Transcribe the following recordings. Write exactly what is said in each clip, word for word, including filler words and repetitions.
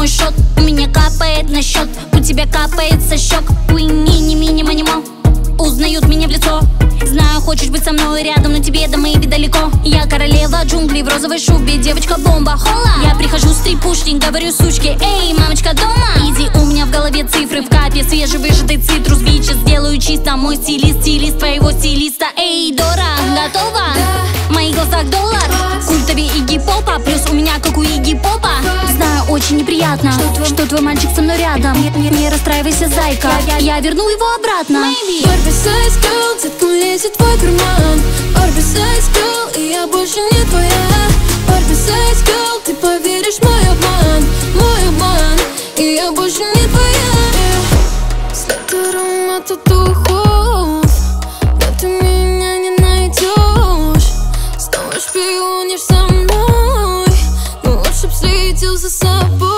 мой шот. У меня капает на счет, у тебя капает со щек. Уини, мини, манимо, узнают меня в лицо. Знаю, хочешь быть со мной рядом, но тебе до моей далеко. Я королева джунглей в розовой шубе, девочка-бомба, хола. Я прихожу с трипушник, говорю сучке: эй, мамочка дома? Иди, у меня в голове цифры в капе, свежевыжатый цитрус. Бича, сделаю чисто, мой стилист, стилист твоего стилиста. Эй, Дора, готова? В моих глазах доллар, культовее Игги Попа, плюс у меня как у Игги Попа. Знаю, очень неприятно, что твой, что твой мальчик со мной рядом. Не, не, не расстраивайся, зайка, я, я, я верну его обратно. Барби сайз girl, цветком лезет в твой карман. Барби сайз girl, и я больше не твоя. Барби сайз girl, ты поверишь в мой обман, мой обман, и я больше не твоя. След аромата духов, да ты меня не найдешь. Снова шпионишь за мной, но лучше б следил за собой.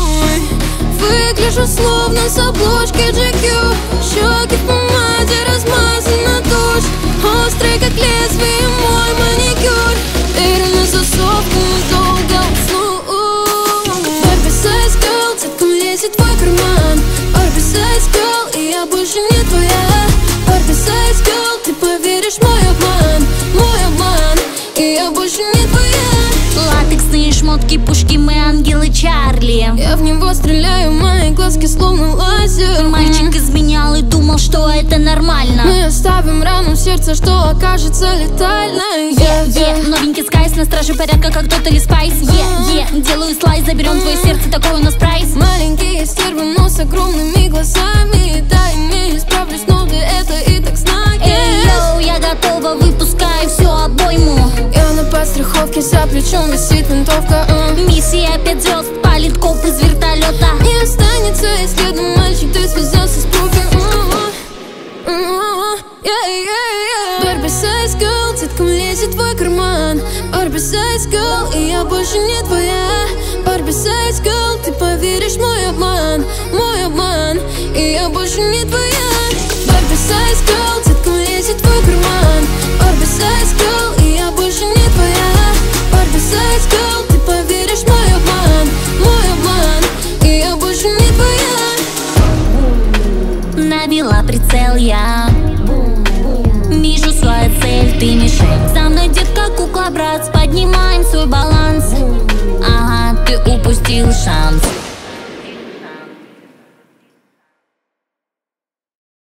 Выгляжу словно с обложки джи кью. Щеки в помаде, размазана тушь. Острый как лезвие мой маникюр. Дверь на засовку, долго усну. Барби сайз girl, цветком лезет в твой карман. Барби сайз girl, и я больше не твоя. Барби сайз girl, ты поверишь в мой обман, мой обман, и я больше не твоя. Латексные шмотки, пушки, мы ангелы Чарли. Я в него стреляю, мои глазки словно лазер. Мальчик изменял и думал, что это нормально. Мы оставим рану в сердце, что окажется летальной. Yeah, yeah, новенький скайс, на страже порядка, как Тотали Спайс. Yeah, yeah, делаю слайс, заберем твое сердце, такой у нас прайс. Маленькие стервы, но с огромными глазами. Да, имею, справлюсь, но ты это и так знаешь. Эй, йоу, я готова, выпускаю всю обойму. Я на подстраховке, за плечом висит винтовка. uh. Миссия пять звезд, палит коп из вертолета. Не останется, если один мальчик, ты связался с профи. Барби сайз girl, цветком лезет в твой карман. Барби сайз girl, и я больше не твоя. Барби сайз girl, ты поверишь в мой обман, мой обман, и я больше не твоя. Барби сайз girl, цветком лезет в твой карман. Барби сайз girl, и я больше не твоя. Барби сайз girl, ты поверишь в мой обман, мой обман, и я больше не твоя. Навела прицел я, вижу свою цель, ты мишень. Со мной детка, кукла, брат, поднимаем свой баланс. Ага, ты упустил шанс.